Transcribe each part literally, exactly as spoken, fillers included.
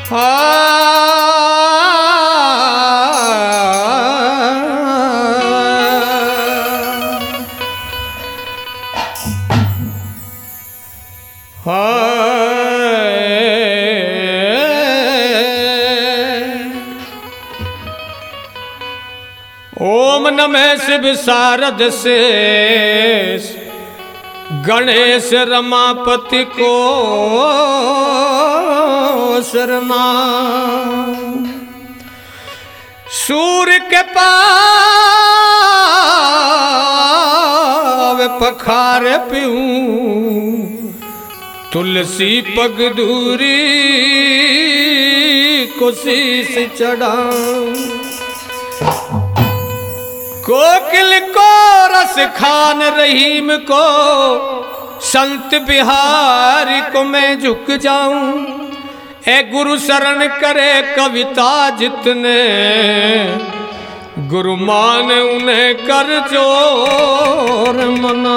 ओम नमः शिव शारद शेष गणेश रमापति को शरणा। सूर्य के पाव पखार पीऊं तुलसी पग दूरी को शीश चढ़ाऊं। कोकिल को रस खान रहीम को संत बिहारी को मैं झुक जाऊं। ए गुरु शरण करे कविता जितने गुरु मान उन्हें कर जोर मना।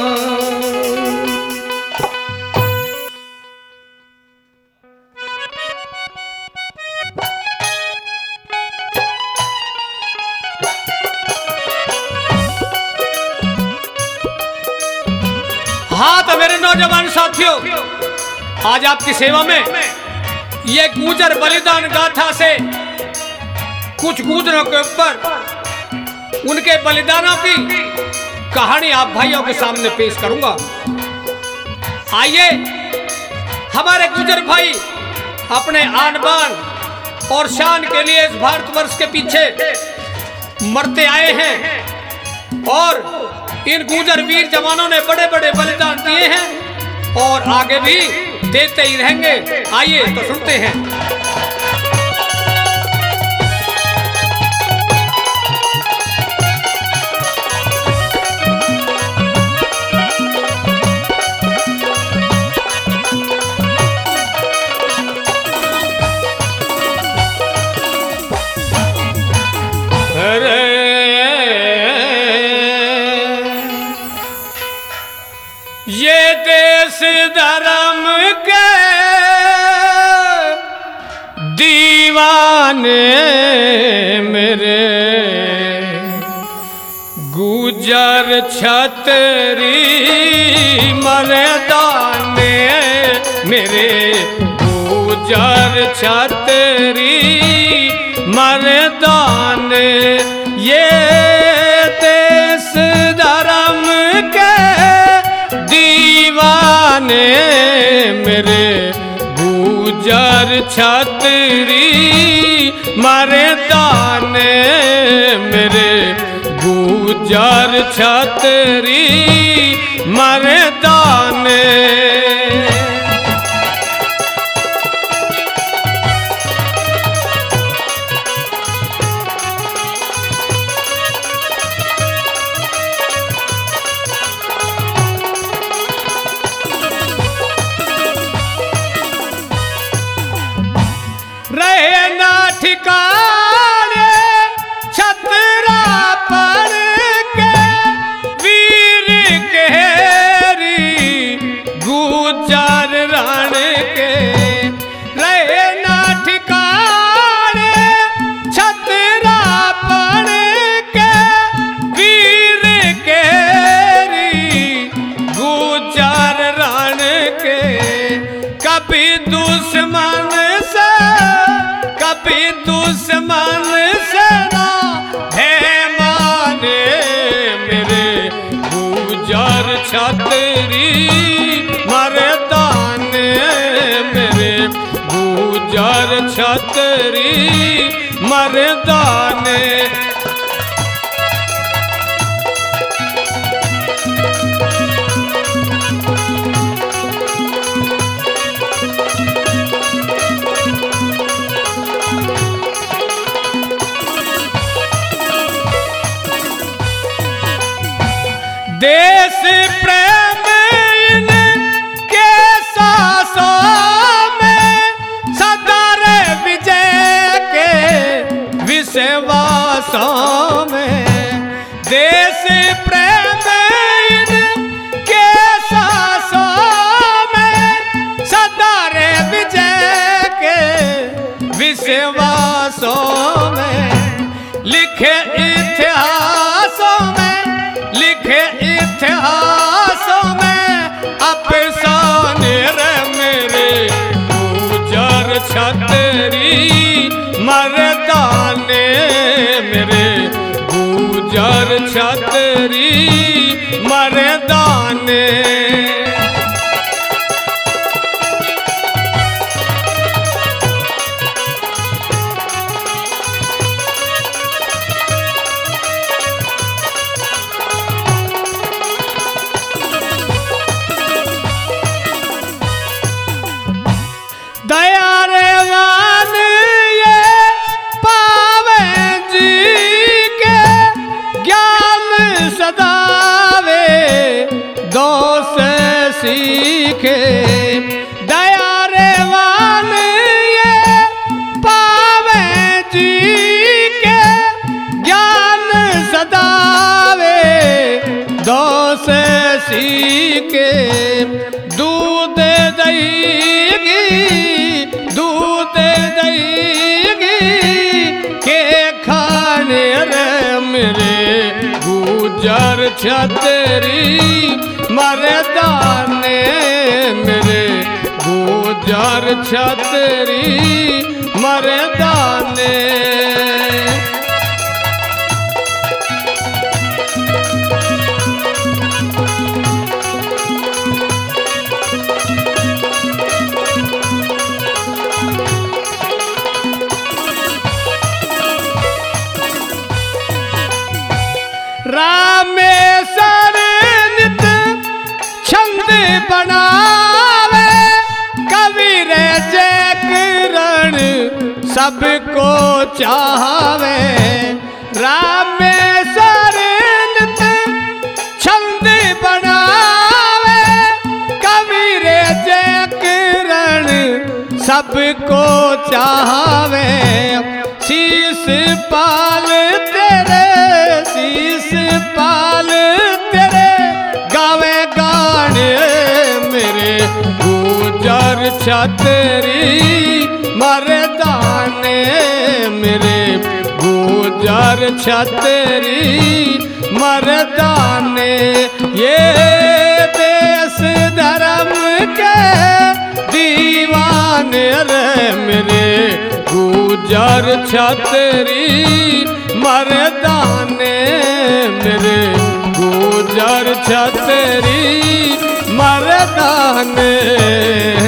हाँ तो मेरे नौजवान साथियों, आज आपकी सेवा में ये गुजर बलिदान गाथा से कुछ गुजरों के ऊपर उनके बलिदानों की कहानी आप भाइयों के सामने पेश करूंगा। आइए, हमारे गुजर भाई अपने आन बान और शान के लिए इस भारतवर्ष के पीछे मरते आए हैं और इन गुजर वीर जवानों ने बड़े बड़े बलिदान दिए हैं और आगे भी देते ही रहेंगे। आइए तो सुनते हैं। ये देश धर्म के दीवाने मेरे गुजर छतरी मर्दाने मेरे गुजर छतरी मर्दाने। ये देश धर्म के दीवाने मेरे गुजर छतरी मर्दाने मेरे गुजर छतरी मर्दाने। रहे ना ठिकाने छतरा पर के वीर केरी गुजर रण के। रहे ना ठिकाने छतरा पर के वीर केरी गुजर रण के। कभी दुश्मन से कभी दुश्मन से ना है माने मेरे गुजर छतरी मर्दाने मेरे गुजर छतरी मर्दाने। देश प्रेम इनके सांसों में सदा रे विजय के विषय लिखे इतिहासों में, लिखे इतिहासों में अफसाने रे मेरे गुजर छतरी मर्दाने, मेरे गुजर छतरी मर्दाने। दया रे मान ये पावे जी के ज्ञान सदावे दो से सीखे। दया रे मान ये पावे जी के ज्ञान सदावे दो से सीखे। दूध दही दूध दही के खाने रे मेरे गुजर छतरी मर्दाने, मेरे गुजर छतरी मर्दाने। रामेश्वर नित छंद बनावे कवि रे जयकरण सबको चाहवे। रामेश्वर नित छंद बनावे कवि रे जयकरण सबको चाहवे। शीश पाल तेरे शीश पाल तेरे गावे गाने मेरे गुजर छतरी मर्दाने, मेरे गुजर छतरी मर्दाने। ये देश धर्म के दीवाने रे मेरे गुजर छतरी मर्दाने, मेरे गुजर छतरी मर्दाने।